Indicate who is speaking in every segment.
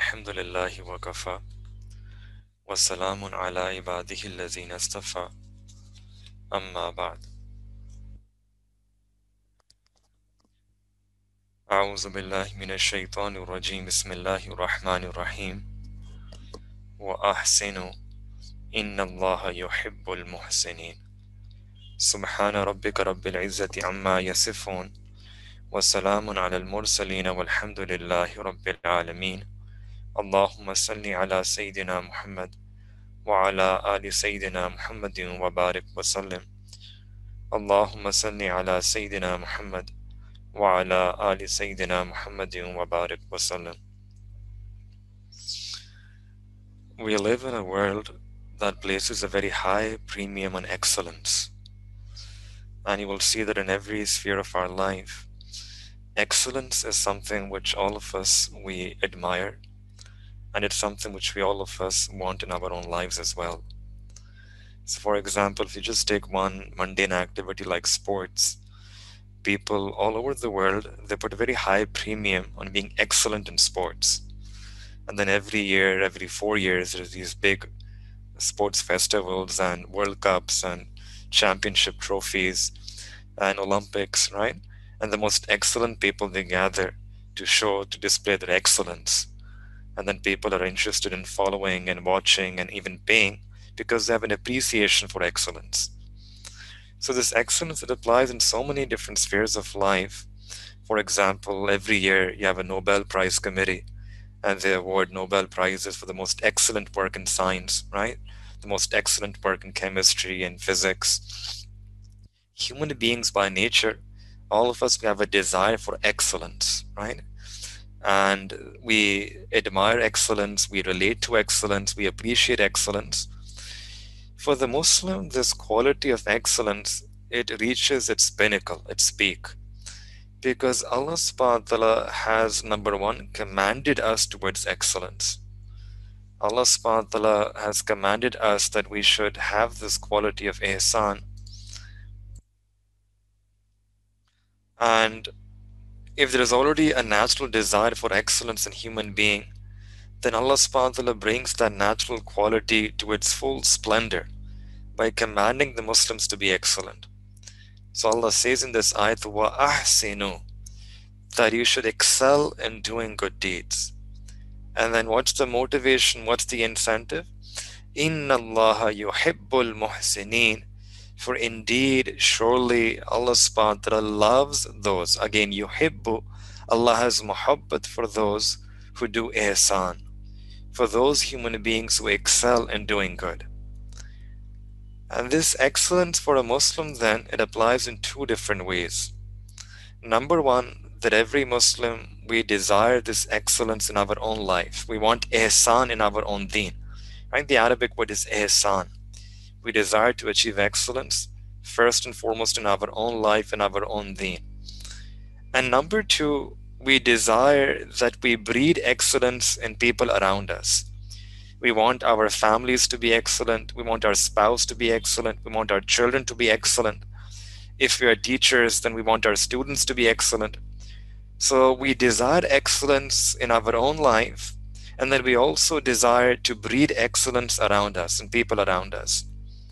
Speaker 1: Alhamdulillahi wa kafa, wa salamun ala ibadihi allazina istafa, amma ba'd. A'udhu billahi minash shaitanir rajim, bismillahir rahmanir rahim, wa ahsinu, inna allaha yuhibbul muhsinin. Subhana rabbika rabbil izzati amma yasifun, wa salamun ala al-mursaleen, walhamdulillahi rabbil alameen. Allahumma salli ala Sayyidina Muhammad, wa ala ali Sayyidina Muhammadin wa barik wa sallim. Allahumma salli ala Sayyidina Muhammad wa ala ali Sayyidina Muhammadin wa barik wa sallam. We live in a world that places a very high premium on excellence. And you will see that in every sphere of our life, excellence is something which all of us we admire, and it's something which we all of us want in our own lives as well. So for example, if you just take one mundane activity like sports, people all over the world, they put a very high premium on being excellent in sports. And then every year, every 4 years, there's these big sports festivals and World Cups and championship trophies and Olympics, right? And the most excellent people they gather to display their excellence. And then people are interested in following and watching and even paying because they have an appreciation for excellence. So this excellence, it applies in so many different spheres of life. For example, every year you have a Nobel Prize committee and they award Nobel Prizes for the most excellent work in science, right? The most excellent work in chemistry and physics. Human beings by nature, all of us, we have a desire for excellence, right? And we admire excellence, we relate to excellence, we appreciate excellence. For the Muslim, this quality of excellence, it reaches its pinnacle, its peak. Because Allah subhanahu wa ta'ala has, number one, commanded us towards excellence. Allah subhanahu wa ta'ala has commanded us that we should have this quality of ihsan. And if there is already a natural desire for excellence in human being, then Allah subhanahu wa ta'ala brings that natural quality to its full splendor by commanding the Muslims to be excellent. So Allah says in this ayat, wa ahsinu, that you should excel in doing good deeds. And then what's the motivation? What's the incentive? Inna Allaha yuhibbul muhsinin. For indeed, surely Allah subhanahu wa ta'ala loves those. Again, yuhibbu, Allah has muhabbat for those who do ihsan, for those human beings who excel in doing good. And this excellence for a Muslim then, it applies in two different ways. Number one, that every Muslim, we desire this excellence in our own life. We want ihsan in our own deen. Right? The Arabic word is ihsan. We desire to achieve excellence first and foremost in our own life and our own deen. And number two, we desire that we breed excellence in people around us. We want our families to be excellent. We want our spouse to be excellent. We want our children to be excellent. If we are teachers, then we want our students to be excellent. So we desire excellence in our own life, and then we also desire to breed excellence around us and people around us.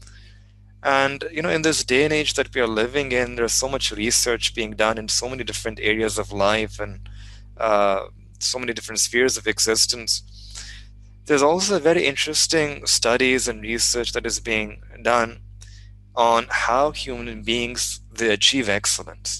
Speaker 1: And in this day and age that we are living in, there's so much research being done in so many different areas of life and so many different spheres of existence. There's also very interesting studies and research that is being done on how human beings, they achieve excellence.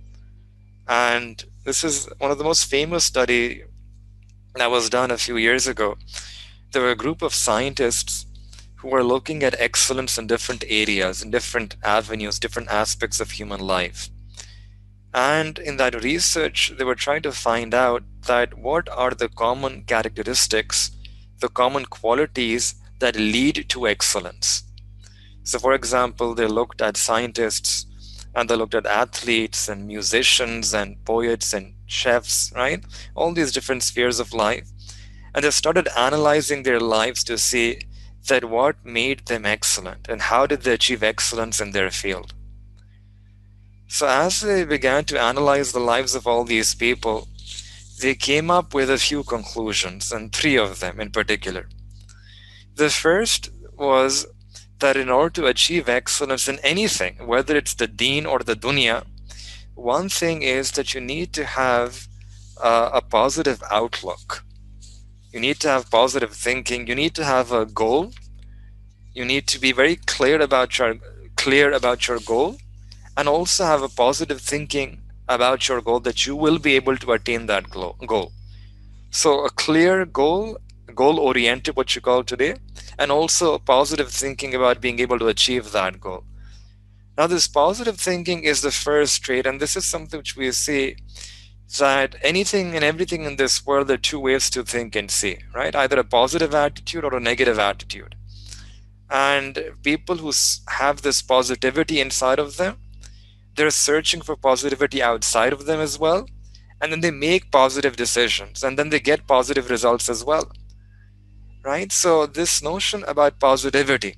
Speaker 1: And this is one of the most famous study that was done a few years ago. There were a group of scientists who were looking at excellence in different areas, in different avenues, different aspects of human life. And in that research, they were trying to find out that what are the common characteristics, the common qualities that lead to excellence. So for example, they looked at scientists and they looked at athletes and musicians and poets and chefs, right? All these different spheres of life. And they started analyzing their lives to see that what made them excellent and how did they achieve excellence in their field. So as they began to analyze the lives of all these people, they came up with a few conclusions, and three of them in particular. The first was that in order to achieve excellence in anything, whether it's the deen or the dunya, one thing is that you need to have a positive outlook. You need to have positive thinking. You need to have a goal. You need to be very clear about your goal, and also have a positive thinking about your goal that you will be able to attain that goal. So a clear goal, goal oriented, what you call today, and also a positive thinking about being able to achieve that goal. Now, this positive thinking is the first trait, and this is something which we see that anything and everything in this world, there are two ways to think and see, right? Either a positive attitude or a negative attitude. And people who have this positivity inside of them, they're searching for positivity outside of them as well. And then they make positive decisions, and then they get positive results as well, right? So, this notion about positivity,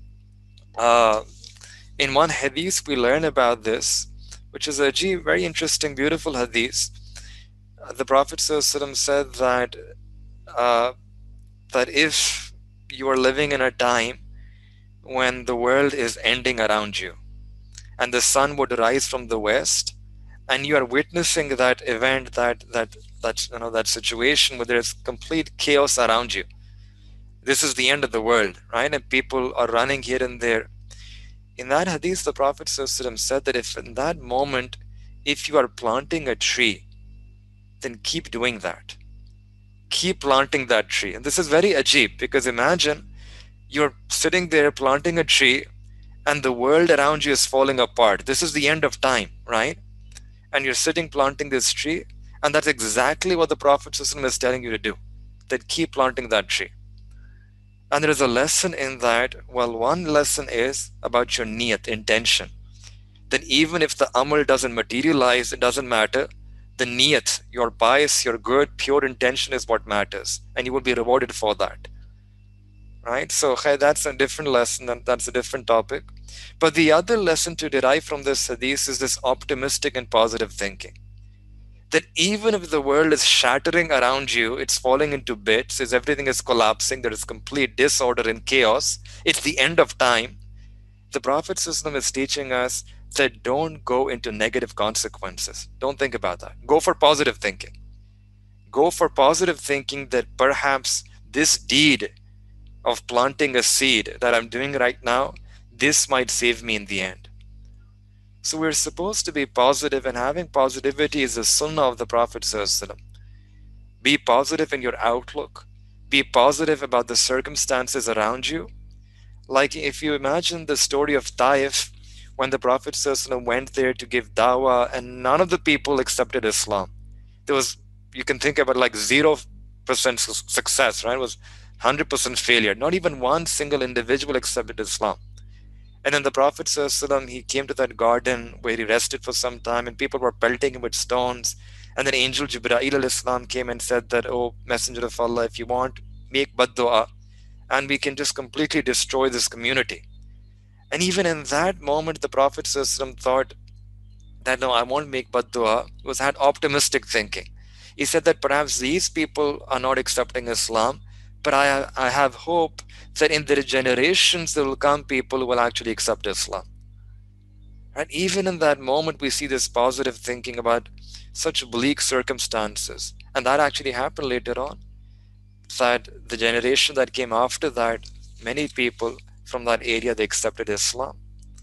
Speaker 1: uh, in one hadith, we learn about this, which is a very interesting, beautiful hadith. The Prophet ﷺ said uh, that if you are living in a time when the world is ending around you, and the sun would rise from the west, and you are witnessing that event, that situation where there's complete chaos around you. This is the end of the world, right? And people are running here and there. In that hadith, the Prophet ﷺ said that if in that moment, if you are planting a tree, then keep doing that. Keep planting that tree. And this is very ajib, because imagine you're sitting there planting a tree and the world around you is falling apart. This is the end of time, right? And you're sitting planting this tree, and that's exactly what the Prophet ﷺ is telling you to do. That keep planting that tree. And there is a lesson in that. Well, one lesson is about your niyat, intention. That even if the amal doesn't materialize, it doesn't matter. The niyat, your bias, your good, pure intention is what matters. And you will be rewarded for that. Right? So that's a different lesson, and that's a different topic. But the other lesson to derive from this hadith is this optimistic and positive thinking. That even if the world is shattering around you, it's falling into bits, as everything is collapsing, there is complete disorder and chaos, it's the end of time. The Prophet ﷺ is teaching us that don't go into negative consequences. Don't think about that. Go for positive thinking. Go for positive thinking that perhaps this deed of planting a seed that I'm doing right now, this might save me in the end. So we're supposed to be positive, and having positivity is the sunnah of the Prophet ﷺ. Be positive in your outlook. Be positive about the circumstances around you. Like if you imagine the story of Taif, when the Prophet ﷺ went there to give dawah, and none of the people accepted Islam. There was, you can think about like 0% success, right? It was 100% failure. Not even one single individual accepted Islam. And then the Prophet ﷺ, he came to that garden where he rested for some time, and people were pelting him with stones. And then Angel Jibreel al-Islam came and said that, oh, Messenger of Allah, if you want, make bad dua, and we can just completely destroy this community. And even in that moment, the Prophet ﷺ thought that, no, I won't make bad dua. He had optimistic thinking. He said that perhaps these people are not accepting Islam, but I have hope that in their generations there will come people who will actually accept Islam. And even in that moment, we see this positive thinking about such bleak circumstances. And that actually happened later on. That the generation that came after that, many people from that area, they accepted Islam.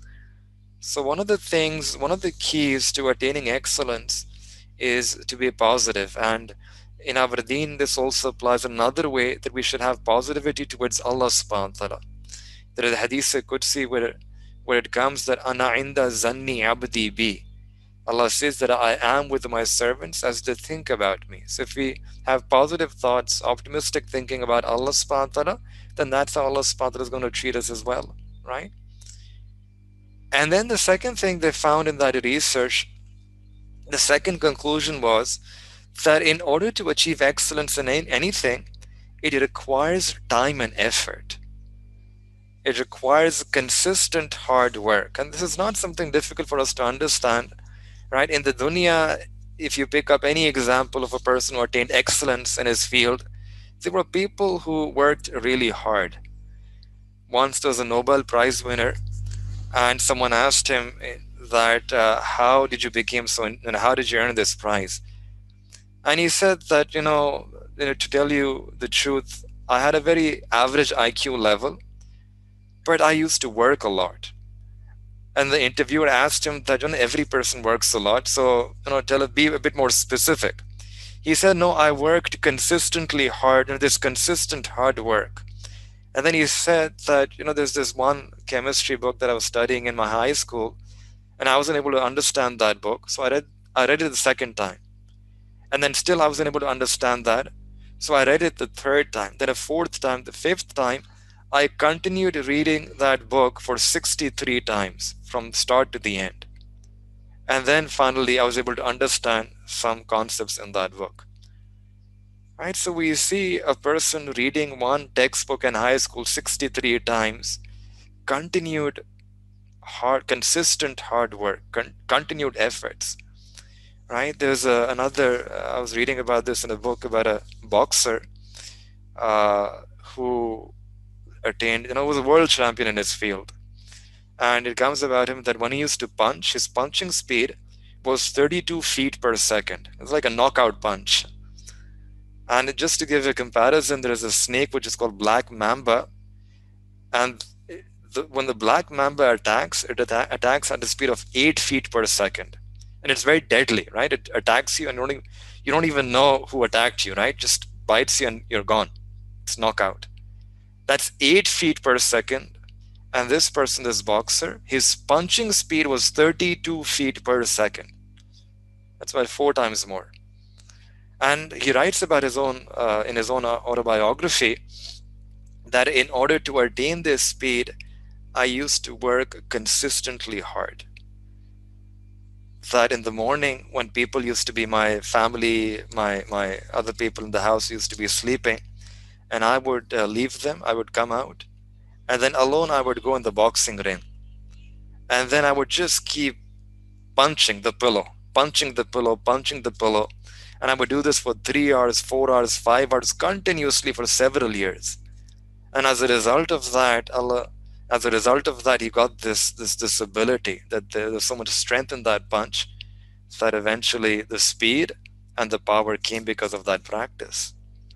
Speaker 1: So one of the keys to attaining excellence is to be positive. And in our deen, this also applies another way, that we should have positivity towards Allah subhanahu wa ta'ala. There is a hadith Qudsi where it comes that Ana inda zanni abdi bi. Allah says that I am with my servants as they think about me. So if we have positive thoughts, optimistic thinking about Allah subhanahu wa ta'ala, then that's how Allah subhanahu wa ta'ala is going to treat us as well, right? And then the second thing they found in that research, the second conclusion was that in order to achieve excellence in anything, it requires time and effort. It requires consistent hard work. And this is not something difficult for us to understand, right? In the dunya, if you pick up any example of a person who attained excellence in his field, they were people who worked really hard. Once there was a Nobel Prize winner, and someone asked him that how did you become so, and how did you earn this prize? And he said that, to tell you the truth, I had a very average IQ level, but I used to work a lot. And the interviewer asked him that, every person works a lot, so, be a bit more specific. He said, no, I worked consistently hard, and this consistent hard work. And then he said that, there's this one chemistry book that I was studying in my high school, and I wasn't able to understand that book. So I read it the second time. And then still I wasn't able to understand that. So I read it the third time, then a fourth time, the fifth time. I continued reading that book for 63 times from start to the end. And then finally I was able to understand some concepts in that book. Right? So we see a person reading one textbook in high school 63 times, continued consistent hard work, continued efforts. Right? There's another, I was reading about this in a book about a boxer who attained, was a world champion in his field. And it comes about him that when he used to punch, his punching speed was 32 feet per second. It's like a knockout punch. And just to give a comparison, there is a snake which is called black mamba. And when the black mamba attacks, it attacks at a speed of 8 feet per second. And it's very deadly, right? It attacks you and you don't even know who attacked you, right? Just bites you and you're gone. It's knockout. That's 8 feet per second. And this person, this boxer, his punching speed was 32 feet per second. That's about 4 times more. And he writes about his own, in his own autobiography, that in order to attain this speed, I used to work consistently hard. That in the morning, when people used to be my family, my other people in the house used to be sleeping, and I would leave them, I would come out, and then alone I would go in the boxing ring. And then I would just keep punching the pillow, punching the pillow, punching the pillow. And I would do this for 3 hours, 4 hours, 5 hours, continuously for several years. And as a result of that, he got this ability, that there's so much strength in that punch, that eventually the speed and the power came because of that practice.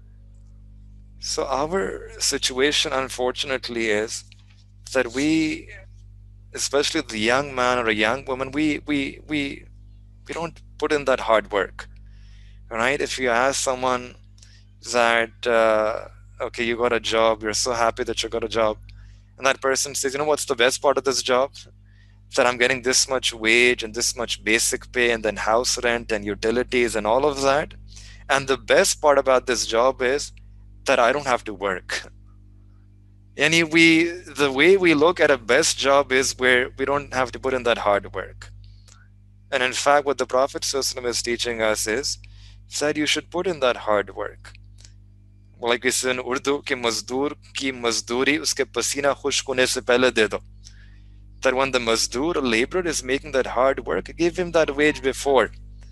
Speaker 1: So our situation, unfortunately, is that we, especially the young man or a young woman, we don't put in that hard work, right? If you ask someone that, okay, you got a job, you're so happy that you got a job, and that person says, what's the best part of this job? That I'm getting this much wage and this much basic pay, and then house rent and utilities and all of that. And the best part about this job is that I don't have to work. And the way we look at a best job is where we don't have to put in that hard work. And in fact, what the Prophet ﷺ is teaching us is that you should put in that hard work. Like we say in Urdu, ki mazdoor ki mazduri uske pasina khushk hone se pehle de do. That when the mazdoor or laborer is making that hard work, give him that wage before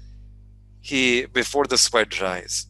Speaker 1: the sweat dries.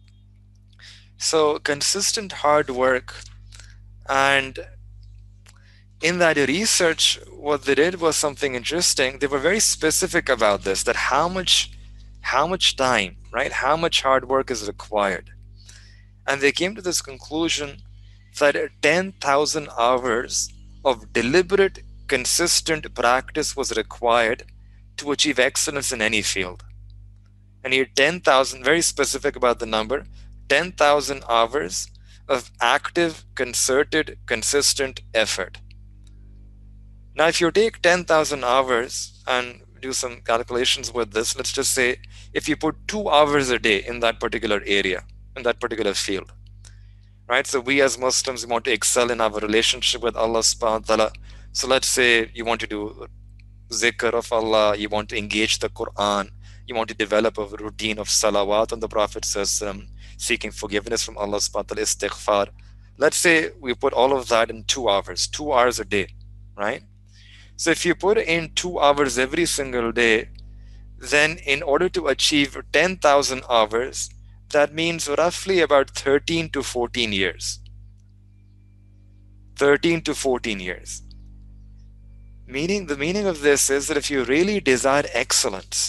Speaker 1: So consistent hard work. And in that research, what they did was something interesting. They were very specific about this, that how much time, right? How much hard work is required. And they came to this conclusion that 10,000 hours of deliberate, consistent practice was required to achieve excellence in any field. And here 10,000, very specific about the number, 10,000 hours of active, concerted, consistent effort. Now, if you take 10,000 hours and do some calculations with this, let's just say if you put 2 hours a day in that particular area, in that particular field, right? So we as Muslims want to excel in our relationship with Allah subhanahu wa ta'ala. So let's say you want to do zikr of Allah, you want to engage the Quran, you want to develop a routine of salawat on the Prophet, seeking forgiveness from Allah subhanahu wa ta'ala, istighfar. Let's say we put all of that in 2 hours, 2 hours a day, right? So if you put in 2 hours every single day, then in order to achieve 10,000 hours, that means roughly about 13 to 14 years. 13 to 14 years. Meaning, the meaning of this is that if you really desire excellence,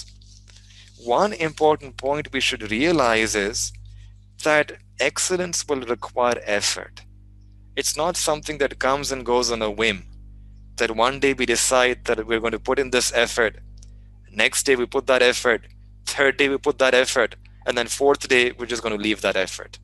Speaker 1: one important point we should realize is that excellence will require effort. It's not something that comes and goes on a whim, that one day we decide that we're going to put in this effort, next day we put that effort, third day we put that effort, and then fourth day we're just going to leave that effort.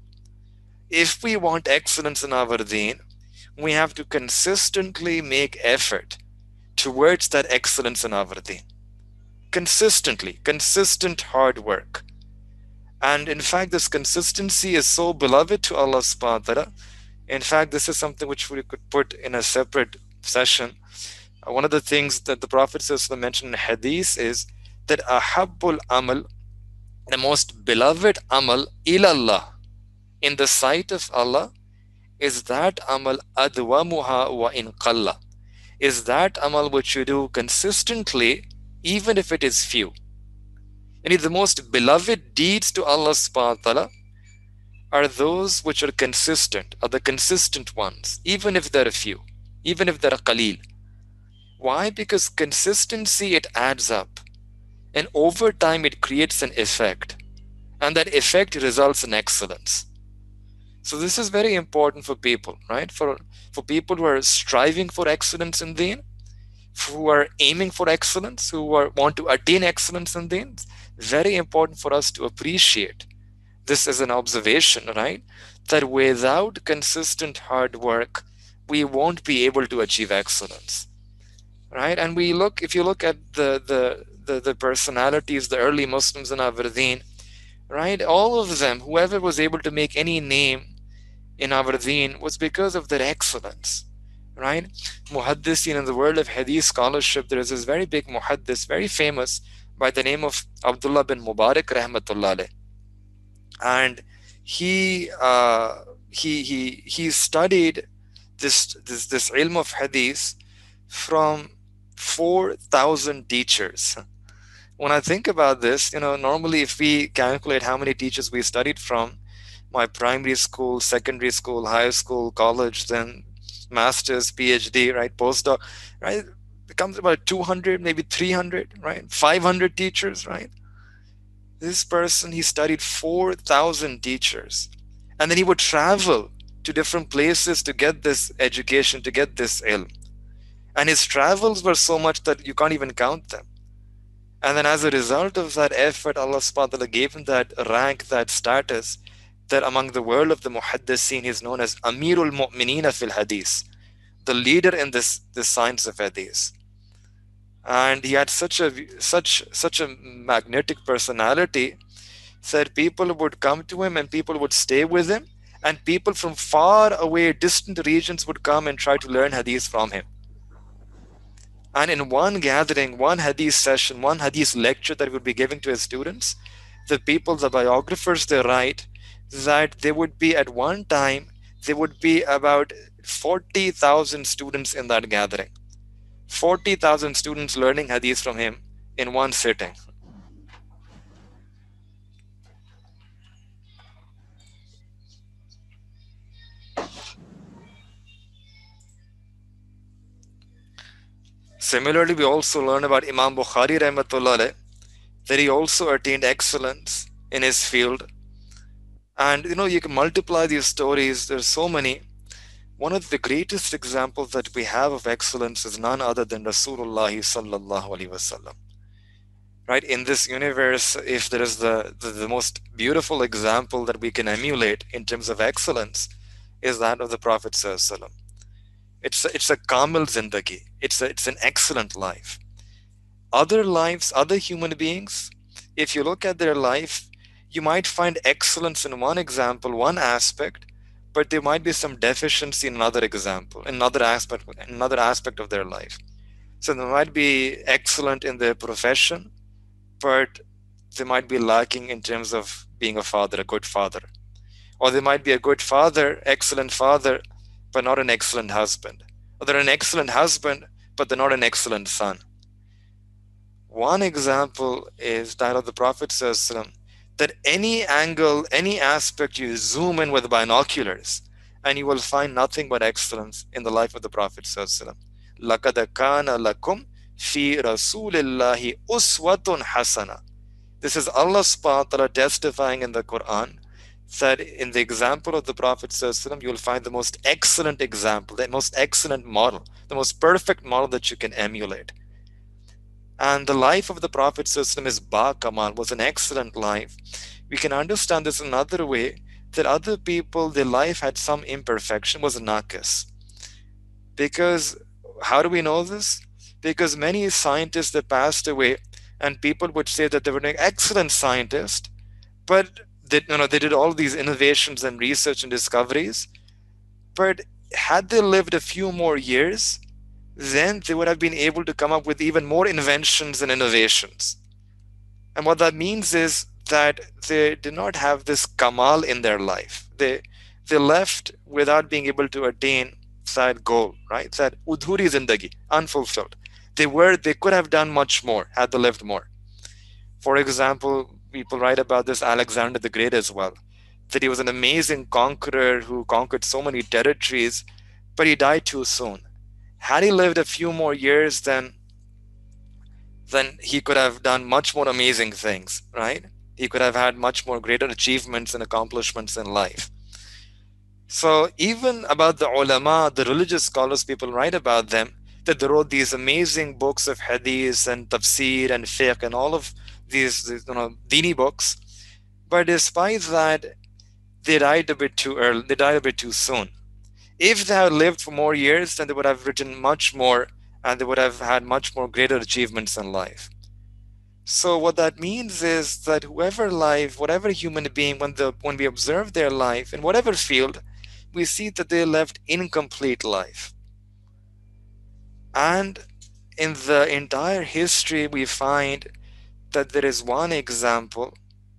Speaker 1: If we want excellence in our deen, we have to consistently make effort towards that excellence in our deen. Consistently, consistent hard work. And in fact, this consistency is so beloved to Allah subhanahu wa ta'ala. In fact, this is something which we could put in a separate session. One of the things that the Prophet mentioned in Hadith is that ahabbul amal, the most beloved amal ilallah, in the sight of Allah, is that amal adwamuha wa in qalla, is that amal which you do consistently even if it is few. And the most beloved deeds to Allah subhanahu wa ta'ala are those which are consistent, are the consistent ones, even if they're few, even if they're qaleel. Why? Because consistency, it adds up. And over time, it creates an effect. And that effect results in excellence. So this is very important for people, right? For people who are striving for excellence in deen, who are aiming for excellence, who want to attain excellence in deen, very important for us to appreciate this as an observation, right? That without consistent hard work, we won't be able to achieve excellence, right? And if you look at the personalities, the early Muslims in our deen, right? All of them, whoever was able to make any name in our deen was because of their excellence, right? Muhaddisin, in the world of hadith scholarship, there is this very big muhaddis, very famous, by the name of Abdullah bin Mubarak rahmatullah alayh. And he studied this ilm of hadith from 4,000 teachers. When I think about this, normally if we calculate how many teachers we studied from, my primary school, secondary school, high school, college, then master's, PhD, right, postdoc, right, it comes about 200, maybe 300, right, 500 teachers, right? This person, he studied 4,000 teachers, and then he would travel to different places to get this education, to get this ilm. And his travels were so much that you can't even count them. And then as a result of that effort, Allah subhanahu wa ta'ala gave him that rank, that status, that among the world of the muhaddisin, he's known as Amirul Mu'minina fil Hadith, the leader in this science of hadith. And he had such a magnetic personality that people would come to him and people would stay with him, and people from far away, distant regions would come and try to learn hadith from him. And in one gathering, one hadith session, one hadith lecture that he would be giving to his students, the biographers, they write that there would be at one time, there would be about 40,000 students in that gathering. 40,000 students learning hadith from him in one sitting. Similarly, we also learn about Imam Bukhari rahmatullah alayh, that he also attained excellence in his field. And you can multiply these stories. There's so many. One of the greatest examples that we have of excellence is none other than Rasulullah sallallahu alaihi wasallam. Right? In this universe, if there is the most beautiful example that we can emulate in terms of excellence, is that of the Prophet sallallahu alaihi wasallam. It's a kamil zindagi. It's an excellent life. Other lives, other human beings, if you look at their life, you might find excellence in one example, one aspect, but there might be some deficiency in another example, another aspect of their life. So they might be excellent in their profession, but they might be lacking in terms of being a father, a good father. Or they might be a good father, excellent father, but not an excellent husband. Or they're an excellent husband, but they're not an excellent son. One example is that of the Prophet ﷺ, that any angle, any aspect you zoom in with binoculars, and you will find nothing but excellence in the life of the Prophet ﷺ. لَقَدْ كَانَ لَكُمْ فِي رَسُولِ اللَّهِ أُسْوَةٌ حَسَنَةٌ. This is Allah subhanahu wa ta'ala testifying in the Quran that in the example of the Prophet ﷺ, you will find the most excellent example, the most excellent model, the most perfect model that you can emulate. And the life of the Prophet ﷺ is Ba Kamal, was an excellent life. We can understand this another way, that other people, their life had some imperfection, was Naqis. Because, how do we know this? Because many scientists that passed away, and people would say that they were an excellent scientist, but they did all these innovations and research and discoveries. But had they lived a few more years, then they would have been able to come up with even more inventions and innovations. And what that means is that they did not have this kamal in their life. They left without being able to attain that goal, right? That udhuri zindagi, unfulfilled. They could have done much more had they lived more. For example, people write about this Alexander the Great as well, that he was an amazing conqueror who conquered so many territories, but he died too soon. Had he lived a few more years, then he could have done much more amazing things, right? He could have had much more greater achievements and accomplishments in life. So even about the ulama, the religious scholars, people write about them, that they wrote these amazing books of hadith and tafsir and fiqh and all of these dini books. But despite that, they died a bit too early, they died a bit too soon. If they had lived for more years, then they would have written much more and they would have had much more greater achievements in life. So what that means is that whatever human being, when we observe their life in whatever field, we see that they left incomplete life. And in the entire history, we find that there is one example,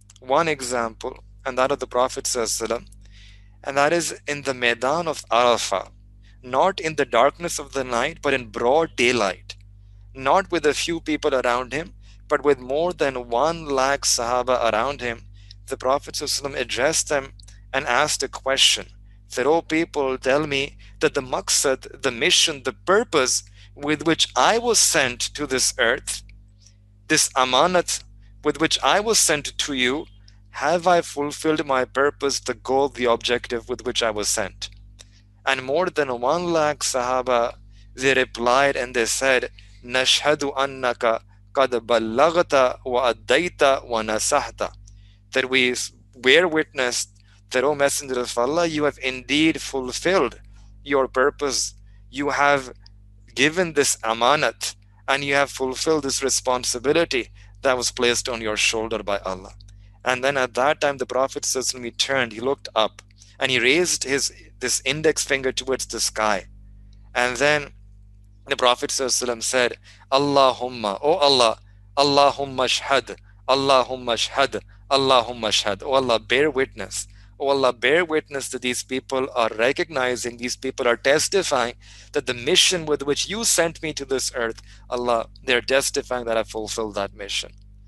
Speaker 1: and that of the Prophet ﷺ, and that is in the Maidan of Arafah, not in the darkness of the night, but in broad daylight, not with a few people around him, but with more than 1 lakh Sahaba around him. The Prophet ﷺ addressed them and asked a question. Said, "Oh people, tell me that the maqsad, the mission, the purpose with which I was sent to this earth, this amanat with which I was sent to you, have I fulfilled my purpose, the goal, the objective with which I was sent?" And more than 1 lakh Sahaba, they replied and they said, "Nashhadu annaka qad ballagta wa addaita wa nasahta." That we bear witness that, O Messenger of Allah, you have indeed fulfilled your purpose. You have given this amanat and you have fulfilled this responsibility that was placed on your shoulder by Allah. And then at that time, the Prophet certainly turned, he looked up and he raised this index finger towards the sky. And then the Prophet ﷺ said, "Allahumma, O Allah, Allahumma shhad, Allahumma shhad, Allahumma shhad." Oh Allah, bear witness. Oh Allah, bear witness that these people are recognizing, these people are testifying that the mission with which you sent me to this earth, Allah, they're testifying that I fulfilled that mission.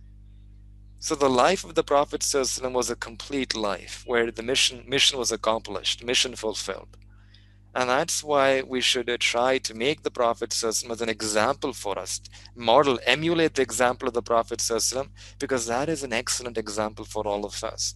Speaker 1: So the life of the Prophet ﷺ was a complete life where the mission was accomplished, mission fulfilled. And that's why we should try to make the Prophet ﷺ as an example for us, model, emulate the example of the Prophet ﷺ, because that is an excellent example for all of us.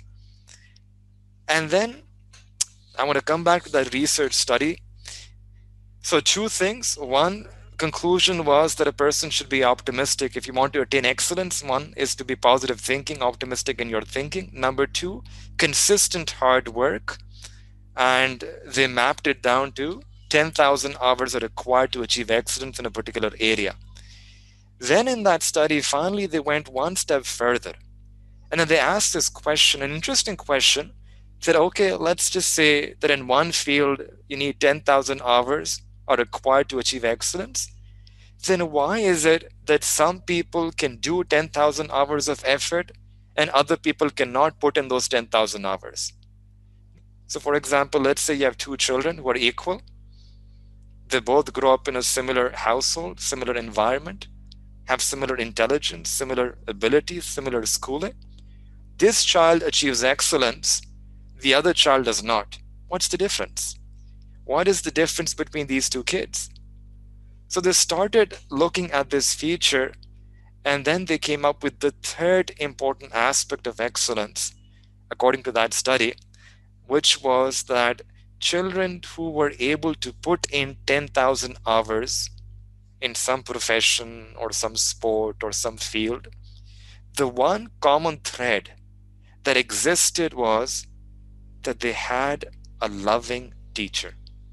Speaker 1: And then I want to come back to that research study. So 2 things. One, conclusion was that a person should be optimistic. If you want to attain excellence, one is to be positive thinking, optimistic in your thinking. Number 2, consistent hard work. And they mapped it down to 10,000 hours are required to achieve excellence in a particular area. Then in that study, finally, they went one step further. And then they asked this question, an interesting question, said, okay, let's just say that in one field, you need 10,000 hours are required to achieve excellence. Then why is it that some people can do 10,000 hours of effort and other people cannot put in those 10,000 hours? So for example, let's say you have 2 children who are equal. They both grow up in a similar household, similar environment. have similar intelligence, similar abilities, similar schooling. This child achieves excellence, the other child does not. What's the difference? What is the difference between these two kids? So they started looking at this feature, and then they came up with the third important aspect of excellence, according to that study, which was that children who were able to put in 10,000 hours in some profession or some sport or some field, the one common thread that existed was that they had a loving teacher.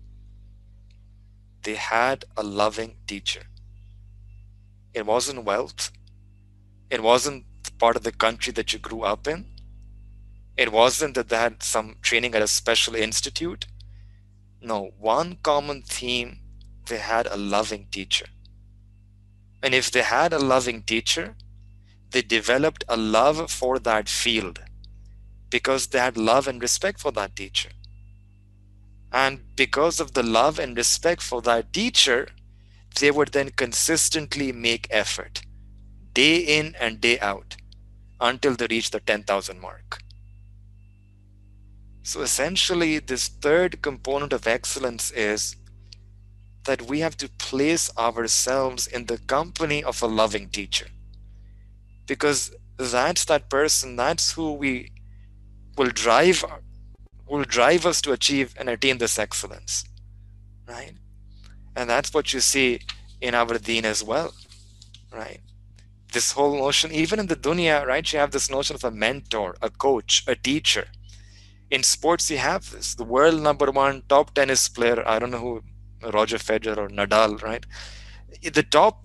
Speaker 1: They had a loving teacher. It wasn't wealth. It wasn't part of the country that you grew up in. It wasn't that they had some training at a special institute. No, one common theme, they had a loving teacher. And if they had a loving teacher, they developed a love for that field because they had love and respect for that teacher. And because of the love and respect for that teacher, they would then consistently make effort, day in and day out, until they reach the 10,000 mark. So essentially, this third component of excellence is that we have to place ourselves in the company of a loving teacher. Because that's that person, that's who will drive us to achieve and attain this excellence, right? And that's what you see in our deen as well, right? This whole notion, even in the dunya, right, you have this notion of a mentor, a coach, a teacher. In sports, you have this. The world number one top tennis player, I don't know who, Roger Federer or Nadal, right? The top,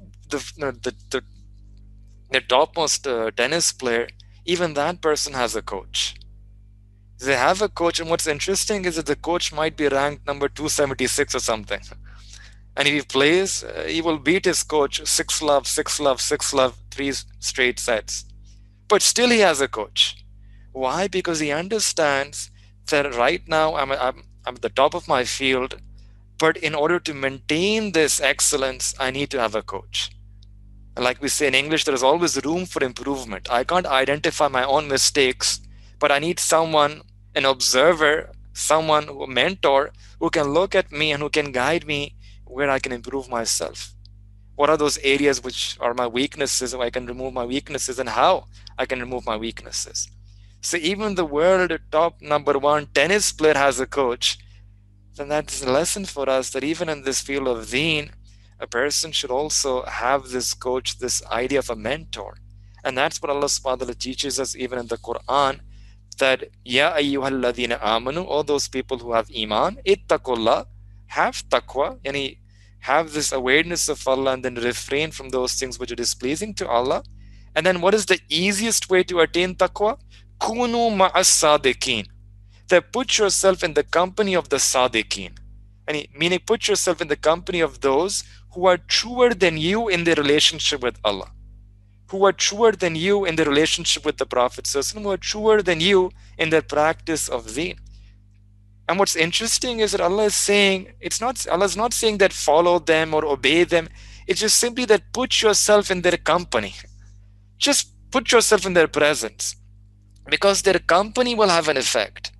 Speaker 1: the topmost tennis player, even that person has a coach. They have a coach, and what's interesting is that the coach might be ranked number 276 or something. And if he plays, he will beat his coach 6-love, 6-love, 6-love, 3 straight sets. But still he has a coach. Why? Because he understands that right now I'm at the top of my field, but in order to maintain this excellence, I need to have a coach. And like we say in English, there is always room for improvement. I can't identify my own mistakes, but I need someone, an observer, someone, a mentor, who can look at me and who can guide me where I can improve myself. What are those areas which are my weaknesses, so I can remove my weaknesses, and how I can remove my weaknesses. So even the world top number one tennis player has a coach. Then that's a lesson for us that even in this field of deen, a person should also have this coach, this idea of a mentor. And that's what Allah subhanahu wa ta'ala teaches us even in the Quran, that Ya ayyuhal ladhina amanu, all those people who have iman, ittaqullah, have taqwa, yani have this awareness of Allah, and then refrain from those things which are displeasing to Allah. And then what is the easiest way to attain taqwa? Kunu ma'as sadiqeen. That put yourself in the company of the sadiqeen. Meaning put yourself in the company of those who are truer than you in their relationship with Allah, who are truer than you in their relationship with the Prophet, who are truer than you in their practice of deen. And what's interesting is that Allah is saying, Allah is not saying that follow them or obey them. It's just simply that put yourself in their company. Just put yourself in their presence, because their company will have an effect.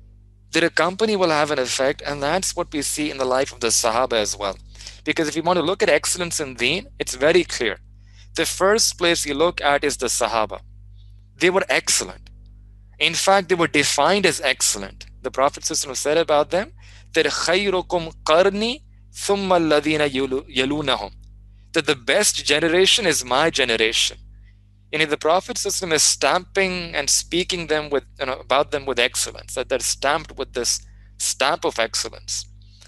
Speaker 1: Their company will have an effect, and that's what we see in the life of the Sahaba as well. Because if you want to look at excellence in deen, it's very clear. The first place you look at is the Sahaba. They were excellent. In fact, they were defined as excellent. The Prophet said about them that khayrukum qarni thumma alladhina yalunahum, that the best generation is my generation. And the Prophet is stamping and speaking them with, about them with excellence, that they're stamped with this stamp of excellence.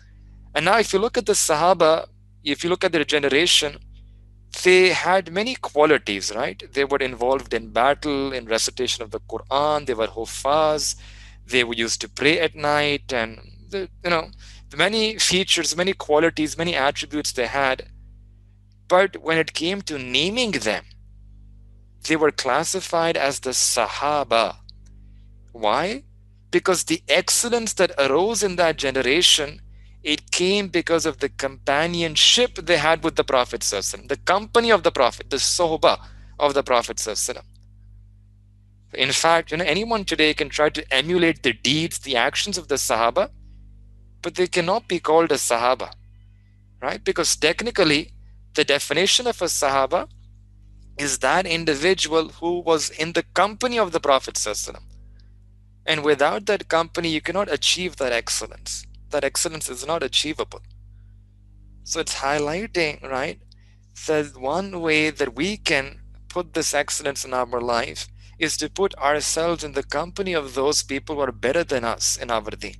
Speaker 1: And now if you look at the Sahaba, if you look at their generation, they had many qualities, right? They were involved in battle, in recitation of the Quran, they were huffaz, they were used to pray at night, and the many features, many qualities, many attributes they had. But when it came to naming them, they were classified as the Sahaba. Why? Because the excellence that arose in that generation It came because of the companionship they had with the Prophet ﷺ, the company of the Prophet, the sohbah of the Prophet ﷺ. In fact, anyone today can try to emulate the deeds, the actions of the Sahaba, but they cannot be called a Sahaba, right? Because technically, the definition of a Sahaba is that individual who was in the company of the Prophet ﷺ. And without that company, you cannot achieve that excellence. That excellence is not achievable. So it's highlighting, right, that one way that we can put this excellence in our life is to put ourselves in the company of those people who are better than us in our deen.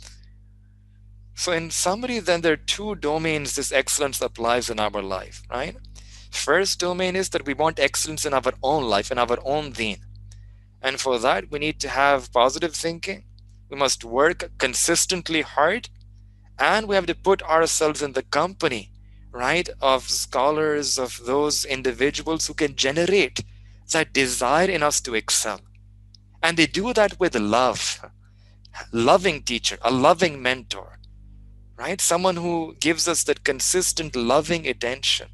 Speaker 1: So in summary, then there are two domains this excellence applies in our life, right? First domain is that we want excellence in our own life, in our own deen. And for that, we need to have positive thinking. We must work consistently hard, and we have to put ourselves in the company, right, of scholars, of those individuals who can generate that desire in us to excel. And they do that with love, loving teacher, a loving mentor, right? Someone who gives us that consistent loving attention.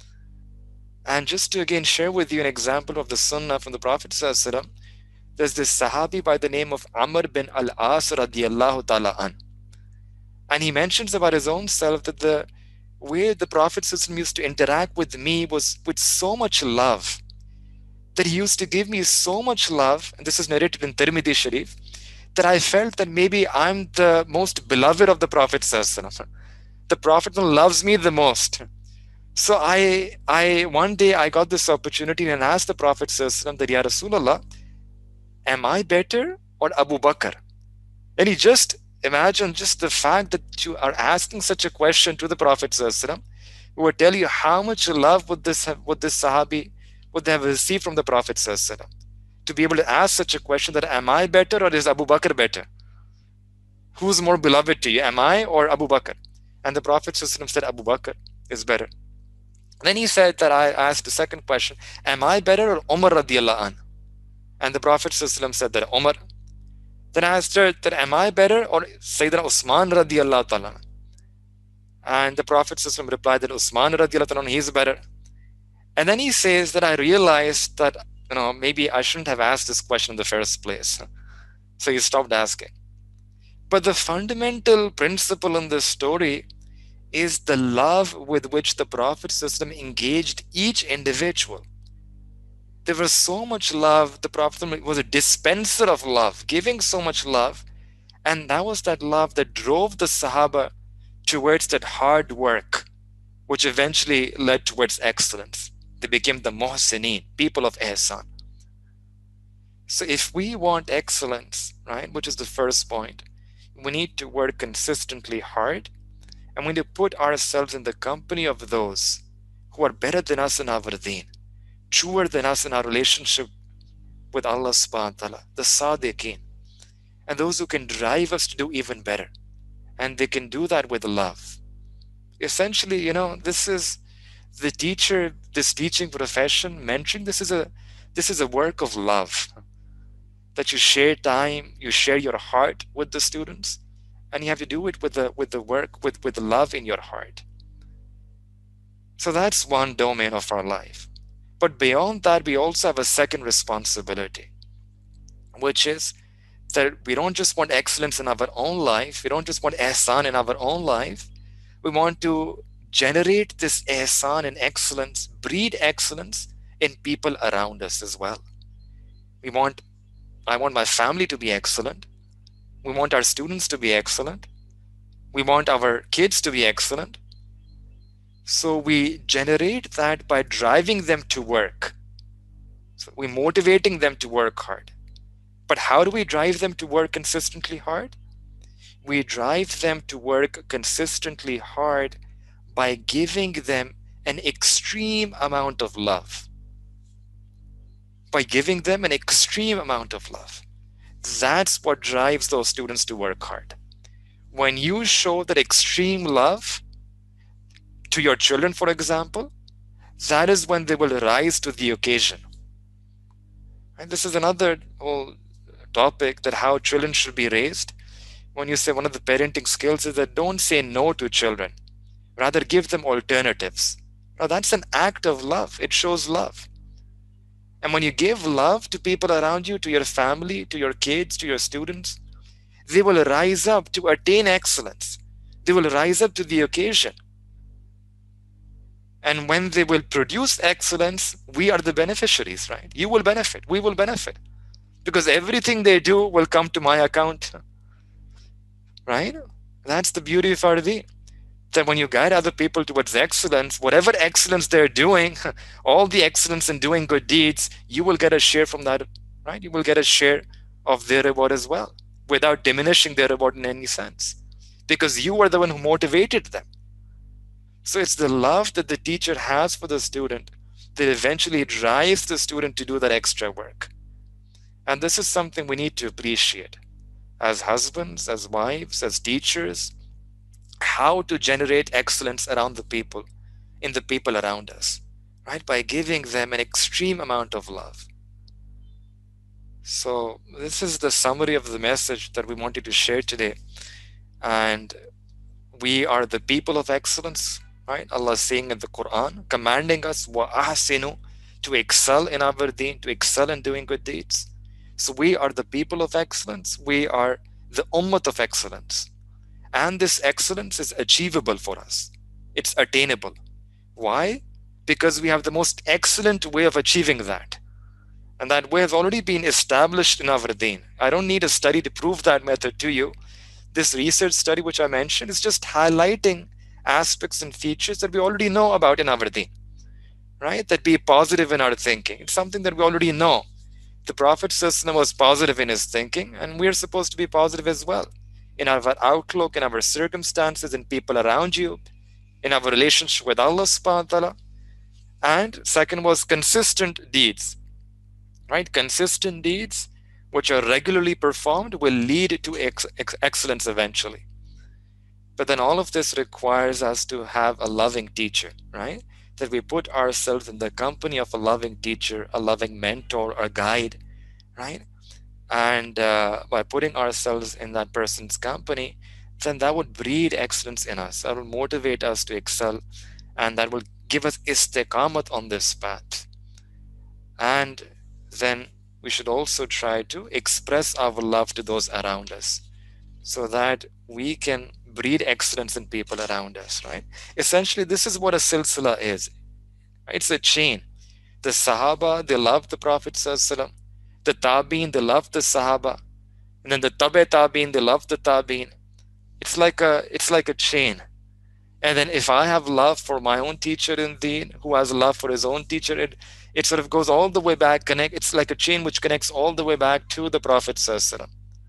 Speaker 1: And just to again share with you an example of the sunnah from the Prophet ﷺ, there's this Sahabi by the name of Amr bin al-As radiyallahu ta'ala an. And he mentions about his own self that the way the Prophet ﷺ used to interact with me was with so much love, that he used to give me so much love, and this is narrated in Tirmidhi Sharif, that I felt that maybe I'm the most beloved of the Prophet ﷺ. The Prophet loves me the most. So I one day I got this opportunity and asked the Prophet ﷺ that, Ya Rasulullah, am I better or Abu Bakr? And he just imagine just the fact that you are asking such a question to the Prophet ﷺ, who would tell you how much love would this Sahabi would they have received from the Prophet ﷺ, to be able to ask such a question that am I better or is Abu Bakr better? Who's more beloved to you, am I or Abu Bakr? And the Prophet ﷺ said Abu Bakr is better. Then he said that I asked the second question, am I better or Umar radiallahu an? And the Prophet ﷺ said that Umar. Then I asked her that am I better or Sayyidina Usman radiallahu ta'ala? And the Prophet ﷺ replied that Usman radiallahu ta'ala, he's better. And then he says that I realized that maybe I shouldn't have asked this question in the first place. So he stopped asking. But the fundamental principle in this story is the love with which the Prophet ﷺ engaged each individual. There was so much love. The Prophet was a dispenser of love, giving so much love. And that was that love that drove the Sahaba towards that hard work, which eventually led towards excellence. They became the Muhsineen, people of Ihsan. So if we want excellence, right, which is the first point, we need to work consistently hard, and we need to put ourselves in the company of those who are better than us in our deen, truer than us in our relationship with Allah subhanahu wa ta'ala, the Sadiqeen, and those who can drive us to do even better. And they can do that with love. Essentially, this is the teacher, this teaching profession, mentoring, this is a work of love. That you share time, you share your heart with the students, and you have to do it with the work, with love in your heart. So that's one domain of our life. But beyond that, we also have a second responsibility, which is that we don't just want excellence in our own life, we don't just want ihsan in our own life, we want to generate this ihsan and excellence, breed excellence in people around us as well. I want my family to be excellent. We want our students to be excellent. We want our kids to be excellent. So we generate that by driving them to work. So we're motivating them to work hard. But how do we drive them to work consistently hard? We drive them to work consistently hard by giving them an extreme amount of love. By giving them an extreme amount of love. That's what drives those students to work hard. When you show that extreme love to your children, for example, that is when they will rise to the occasion. And this is another whole topic, that how children should be raised. When you say one of the parenting skills is that don't say no to children, rather give them alternatives. Now that's an act of love. It shows love. And when you give love to people around you, to your family, to your kids, to your students, they will rise up to attain excellence. They will rise up to the occasion. And when they will produce excellence, we are the beneficiaries, right? You will benefit, we will benefit. Because everything they do will come to my account, right? That's the beauty of our deen. That when you guide other people towards excellence, whatever excellence they're doing, all the excellence in doing good deeds, you will get a share from that, right? You will get a share of their reward as well, without diminishing their reward in any sense. Because you are the one who motivated them. So it's the love that the teacher has for the student that eventually drives the student to do that extra work. And this is something we need to appreciate as husbands, as wives, as teachers, how to generate excellence around the people, in the people around us, right? By giving them an extreme amount of love. So, this is the summary of the message that we wanted to share today. And we are the people of excellence, right? Allah is saying in the Quran, commanding us, wa ahsinu, to excel in our deen, to excel in doing good deeds. So we are the people of excellence. We are the ummah of excellence. And this excellence is achievable for us. It's attainable. Why? Because we have the most excellent way of achieving that. And that way has already been established in our deen. I don't need a study to prove that method to you. This research study which I mentioned is just highlighting aspects and features that we already know about in our deen, right? That be positive in our thinking. It's something that we already know. The Prophet ﷺ was positive in his thinking, and we're supposed to be positive as well in our outlook, in our circumstances, in people around you, in our relationship with Allah subhanahu wa ta'ala. And second was consistent deeds, right? Consistent deeds which are regularly performed will lead to excellence eventually. But then all of this requires us to have a loving teacher, right? That we put ourselves in the company of a loving teacher, a loving mentor, a guide, right? And by putting ourselves in that person's company, then that would breed excellence in us. That will motivate us to excel, and that will give us istiqamat on this path. And then we should also try to express our love to those around us so that we can breed excellence in people around us, right? Essentially, this is what a silsila is. It's a chain. The Sahaba, they loved the Prophet ﷺ. The Tabi'in, they loved the Sahaba. And then the Tabe Tabi'in, they loved the Tabi'in. It's like a chain. And then if I have love for my own teacher in Deen, who has love for his own teacher, it sort of goes all the way back, it's like a chain which connects all the way back to the Prophet ﷺ.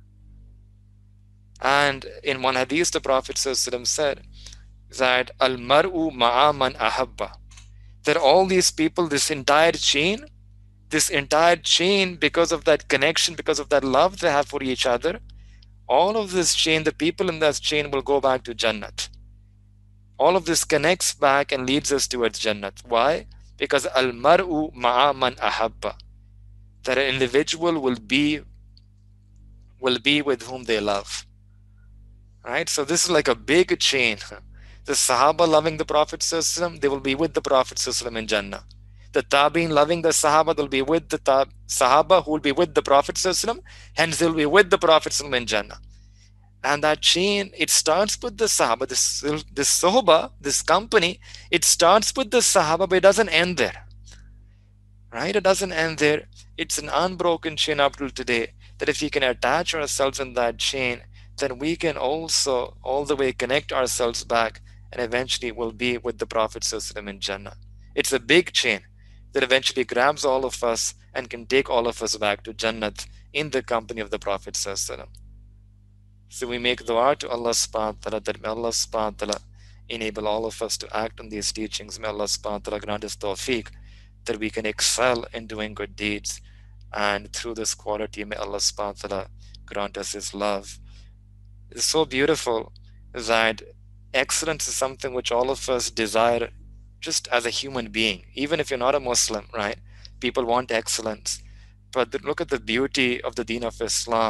Speaker 1: And in one hadith, the Prophet ﷺ said that al-mar'u ma'a man ahabba. That all these people, this entire chain, because of that connection, because of that love they have for each other, all of this chain, the people in that chain will go back to Jannat. All of this connects back and leads us towards Jannat. Why? Because al-mar'u ma'a man ahabba. That an individual will be with whom they love. Right? So this is like a big chain. The Sahaba loving the Prophet ﷺ, they will be with the Prophet ﷺ in Jannah. The Tabi'in loving the Sahaba, they'll be with the Sahaba who will be with the Prophet ﷺ, hence they'll be with the Prophet ﷺ in Jannah. And that chain, it starts with the Sahaba, this Sohba, this company, it starts with the Sahaba, but it doesn't end there. Right? It doesn't end there. It's an unbroken chain up till today, that if we can attach ourselves in that chain, then we can also all the way connect ourselves back, and eventually we'll be with the Prophet ﷺ in Jannah. It's a big chain that eventually grabs all of us and can take all of us back to Jannat in the company of the Prophet ﷺ. So we make dua to Allah subhanahu wa ta'ala that may Allah subhanahu wa ta'ala enable all of us to act on these teachings. May Allah subhanahu wa ta'ala grant us tawfiq that we can excel in doing good deeds. And through this quality, may Allah subhanahu wa ta'ala grant us His love. It's so beautiful that excellence is something which all of us desire just as a human being. Even if you're not a Muslim, right? People want excellence. But look at the beauty of the Deen of Islam,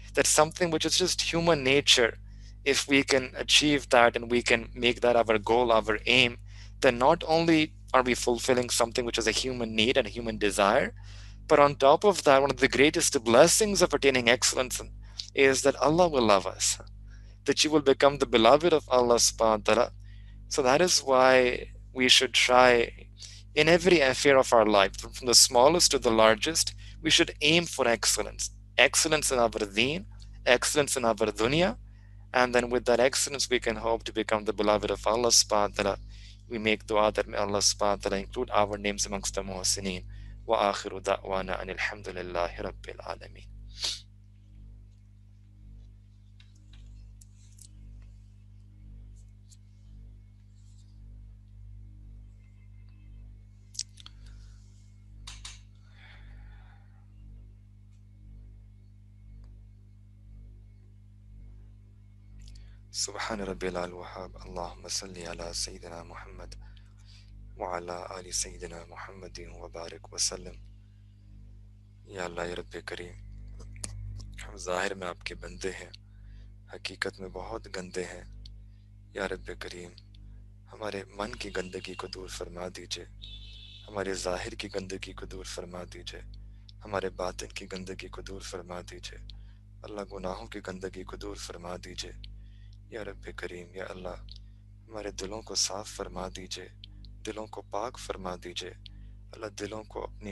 Speaker 1: That's something which is just human nature. If we can achieve that and we can make that our goal, our aim, then not only are we fulfilling something which is a human need and a human desire, but on top of that, one of the greatest blessings of attaining excellence is that Allah will love us, that you will become the beloved of Allah subhanahu wa ta'ala. So that is why we should try in every affair of our life, from the smallest to the largest, we should aim for excellence. Excellence in our deen, excellence in our dunya, and then with that excellence, we can hope to become the beloved of Allah subhanahu wa ta'ala. We make dua that may Allah subhanahu wa ta'ala include our names amongst the muhsineen. Wa akhiru da'wana and alhamdulillahi rabbil alameen. سبحان ربي الوهاب اللهم صل على سيدنا محمد وعلى آل سيدنا محمد وبارك وسلم. یا اللہ یا رب کریم، ہم ظاہر میں آپ کے بندے ہیں، حقیقت میں بہت گندے ہیں. یا رب کریم، ہمارے من کی گندگی کو دور فرما دیجئے، ہمارے ظاہر کی گندگی کو دور فرما دیجئے، ہمارے باطن کی گندگی کو دور فرما دیجئے. اللہ گناہوں کی گندگی کو دور فرما دیجئے. یا رب کریم، یا اللہ ہمارے دلوں کو صاف فرما دیجئے، دلوں کو پاک فرما دیجئے. اللہ دلوں کو اپنی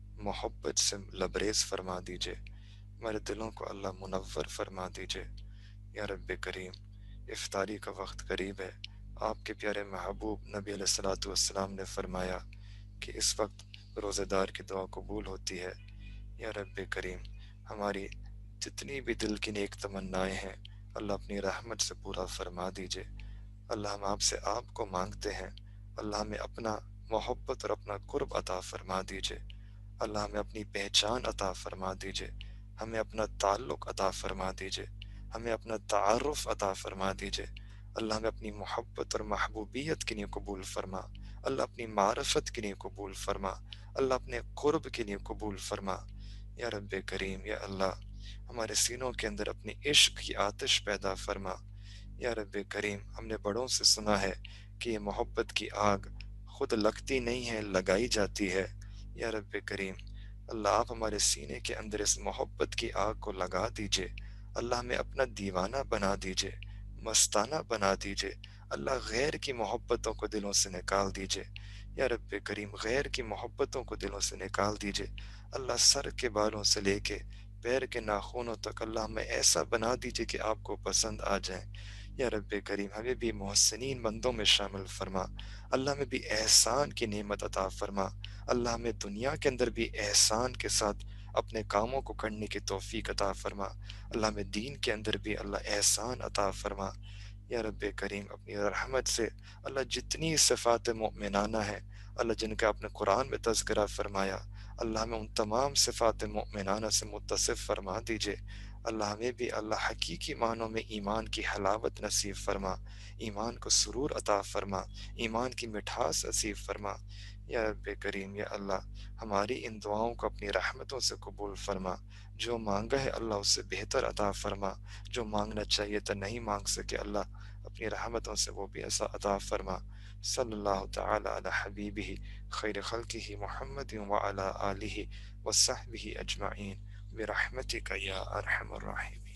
Speaker 1: محبت سے لبریز فرما دیجئے، ہمارے دلوں کو اللہ منور فرما دیجئے. یا رب کریم، افطاری کا وقت قریب ہے. آپ کے پیارے محبوب نبی علیہ الصلوۃ والسلام نے فرمایا کہ اس وقت روزہ دار کی دعا قبول ہوتی ہے. یا رب کریم، ہماری جتنی بھی دل کی نیک تمنائیں ہیں اللہ اپنی رحمت سے پورا فرما دیجئے. اللہ ہم آپ سے آپ کو مانگتے ہیں، اللہ ہمیں اپنا محبت اور اپنا قرب عطا فرما دیجئے. اللہ ہمیں اپنی پہچان عطا فرما دیجئے، ہمیں اپنا تعلق عطا فرما دیجئے، ہمیں اپنا تعارف عطا فرما دیجئے. اللہ ہمیں اپنی محبت اور محبوبیت کے لیے قبول فرما. اللہ اپنی معرفت کے لیے قبول فرما. اللہ اپنے قرب کے لیے قبول فرما. یا رب کریم، یا اللہ ہمارے سینوں کے اندر اپنی عشق کی آتش پیدا فرما. یا رب کریم، ہم نے بڑوں سے سنا ہے کہ یہ محبت کی آگ خود لگتی نہیں ہے، لگائی جاتی ہے. یا رب کریم، اللہ آپ ہمارے سینے کے اندر اس محبت کی آگ کو لگا دیجئے. اللہ ہمیں اپنا دیوانہ بنا دیجئے، مستانہ بنا دیجئے. اللہ غیر کی محبتوں کو دلوں سے نکال دیجئے. یا رب کریم، غیر کی محبتوں کو دلوں سے نکال دیجئے. اللہ سر کے بالوں سے لے کے پیر کے ناخنوں تک اللہ ہمیں ایسا بنا دیجئے کہ آپ کو پسند آ جائیں. یا رب کریم، ہمیں بھی محسنین بندوں میں شامل فرما. اللہ ہمیں بھی احسان کی نعمت عطا فرما. اللہ ہمیں دنیا کے اندر بھی احسان کے ساتھ اپنے کاموں کو کرنے کی توفیق عطا فرما. اللہ ہمیں دین کے اندر بھی اللہ احسان عطا فرما. یا رب کریم، اپنی رحمت سے اللہ جتنی صفات مؤمنانہ ہیں اللہ جن کا آپ نے قرآن میں تذکرہ فرمایا، اللہ ہمیں ان تمام صفات مؤمنانہ سے متصف فرما دیجئے. اللہ ہمیں بھی اللہ حقیقی معنوں میں ایمان کی حلاوت نصیب فرما، ایمان کو سرور عطا فرما، ایمان کی مٹھاس نصیب فرما. یا رب کریم، یا اللہ ہماری ان دعاؤں کو اپنی رحمتوں سے قبول فرما. جو مانگا ہے اللہ اس سے بہتر عطا فرما، جو مانگنا چاہیے تو نہیں مانگ سکے اللہ اپنی رحمتوں سے وہ بھی ایسا عطا فرما. صلی اللہ تعالی علی حبیبہ خیر خلقہ محمد وعلی آلہ وصحبہ اجمعین برحمتک یا ارحم الراحمین.